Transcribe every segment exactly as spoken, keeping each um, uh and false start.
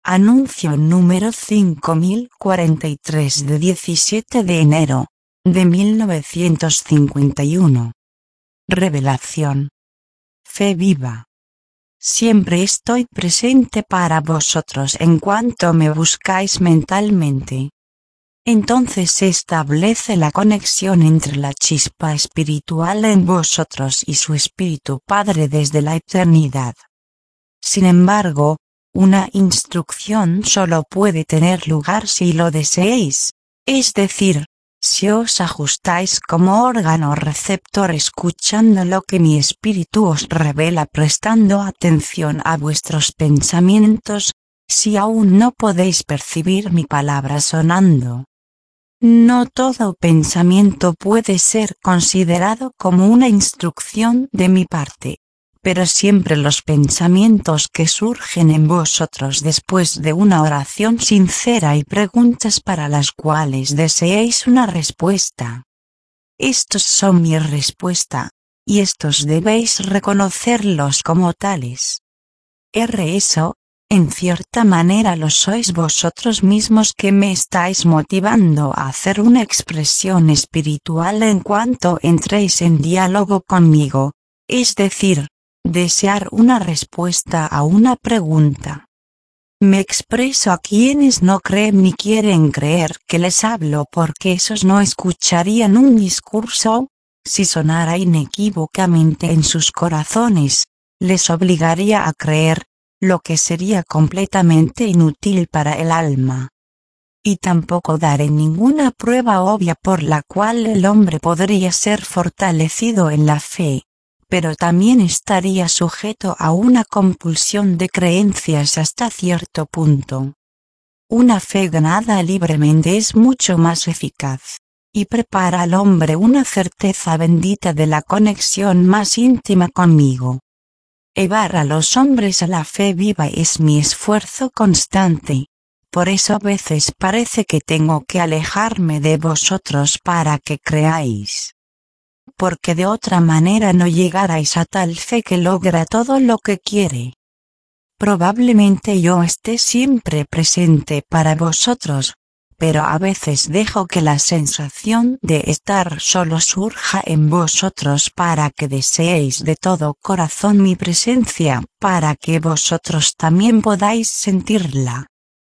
Anuncio número cinco mil cuarenta y tres de diecisiete de enero de mil novecientos cincuenta y uno. Revelación. Fe viva. Siempre estoy presente para vosotros en cuanto me buscáis mentalmente. Entonces se establece la conexión entre la chispa espiritual en vosotros y su Espíritu Padre desde la eternidad. Sin embargo, una instrucción solo puede tener lugar si lo deseéis, es decir, si os ajustáis como órgano receptor escuchando lo que mi espíritu os revela, prestando atención a vuestros pensamientos, si aún no podéis percibir mi palabra sonando. No todo pensamiento puede ser considerado como una instrucción de mi parte, pero siempre los pensamientos que surgen en vosotros después de una oración sincera y preguntas para las cuales deseéis una respuesta. Estos son mi respuesta, y estos debéis reconocerlos como tales. R eso, en cierta manera lo sois vosotros mismos que me estáis motivando a hacer una expresión espiritual en cuanto entréis en diálogo conmigo, es decir, desear una respuesta a una pregunta. Me expreso a quienes no creen ni quieren creer que les hablo porque esos no escucharían un discurso, si sonara inequívocamente en sus corazones, les obligaría a creer, lo que sería completamente inútil para el alma. Y tampoco daré ninguna prueba obvia por la cual el hombre podría ser fortalecido en la fe, pero también estaría sujeto a una compulsión de creencias hasta cierto punto. Una fe ganada libremente es mucho más eficaz, y prepara al hombre una certeza bendita de la conexión más íntima conmigo. Llevar a los hombres a la fe viva es mi esfuerzo constante, por eso a veces parece que tengo que alejarme de vosotros para que creáis. Porque de otra manera no llegarais a tal fe que logra todo lo que quiere. Probablemente yo esté siempre presente para vosotros, pero a veces dejo que la sensación de estar solo surja en vosotros para que deseéis de todo corazón mi presencia, para que vosotros también podáis sentirla.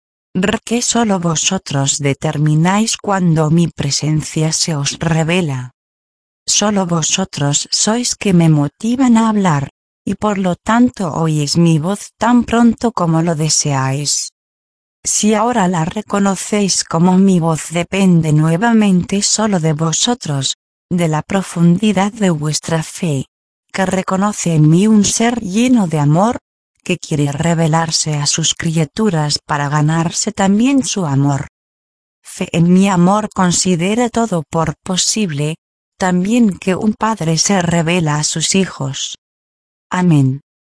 Que solo vosotros determináis cuando mi presencia se os revela. Solo vosotros sois que me motivan a hablar, y por lo tanto oís mi voz tan pronto como lo deseáis. Si ahora la reconocéis como mi voz, depende nuevamente solo de vosotros, de la profundidad de vuestra fe, que reconoce en mí un ser lleno de amor, que quiere revelarse a sus criaturas para ganarse también su amor. Fe en mi amor considera todo por posible, también que un padre se revela a sus hijos. Amén.